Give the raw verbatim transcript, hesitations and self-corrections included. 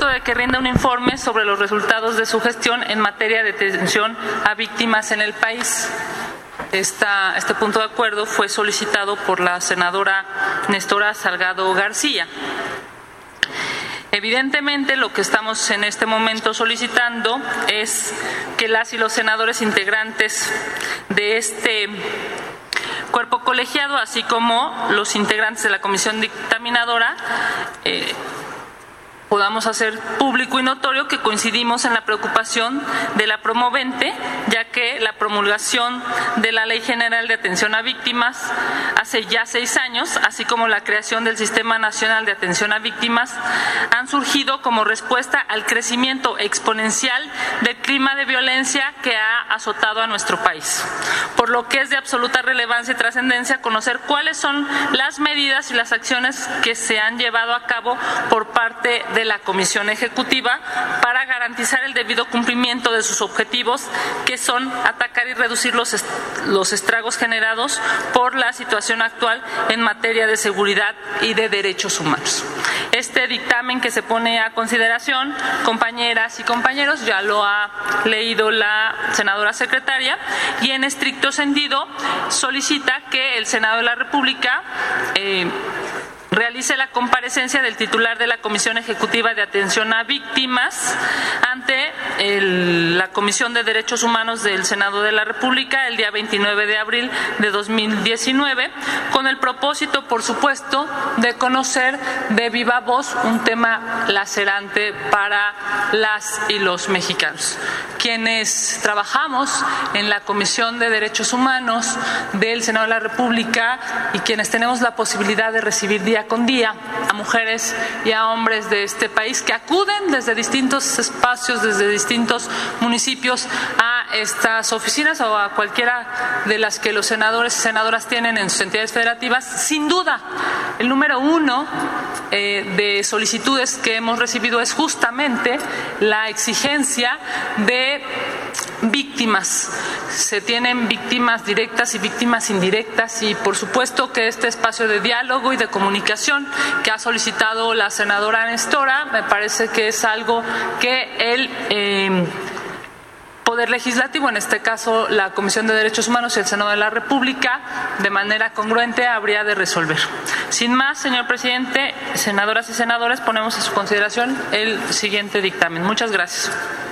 propósito de que rinda un informe sobre los resultados de su gestión en materia de atención a víctimas en el país. Esta, este punto de acuerdo fue solicitado por la senadora Néstora Salgado García. Evidentemente, lo que estamos en este momento solicitando es que las y los senadores integrantes de este cuerpo colegiado, así como los integrantes de la comisión dictaminadora, eh, podamos hacer público y notorio que coincidimos en la preocupación de la promovente, ya que la promulgación de la Ley General de Atención a Víctimas hace ya seis años, así como la creación del Sistema Nacional de Atención a Víctimas, han surgido como respuesta al crecimiento exponencial del clima de violencia que ha azotado a nuestro país, por lo que es de absoluta relevancia y trascendencia conocer cuáles son las medidas y las acciones que se han llevado a cabo por parte de la Comisión Ejecutiva para garantizar el debido cumplimiento de sus objetivos, que son atacar y reducir los, est los estragos generados por la situación actual en materia de seguridad y de derechos humanos. Este dictamen que se pone a consideración, compañeras y compañeros, ya lo ha leído la senadora secretaria, y en estricto sentido solicita que el Senado de la República eh, realice la comparecencia del titular de la Comisión Ejecutiva de Atención a Víctimas ante el, la Comisión de Derechos Humanos del Senado de la República el día veintinueve de abril de dos mil diecinueve, con el propósito, por supuesto, de conocer de viva voz un tema lacerante para las y los mexicanos. Quienes trabajamos en la Comisión de Derechos Humanos del Senado de la República y quienes tenemos la posibilidad de recibir día con día a mujeres y a hombres de este país que acuden desde distintos espacios, desde distintos municipios a estas oficinas o a cualquiera de las que los senadores y senadoras tienen en sus entidades federativas, sin duda el número uno eh, de solicitudes que hemos recibido es justamente la exigencia de víctimas. Se tienen víctimas directas y víctimas indirectas, y por supuesto que este espacio de diálogo y de comunicación que ha solicitado la senadora Néstora me parece que es algo que el eh, Poder Legislativo, en este caso la Comisión de Derechos Humanos y el Senado de la República, de manera congruente habría de resolver. Sin más, señor presidente, senadoras y senadores, ponemos a su consideración el siguiente dictamen. Muchas gracias.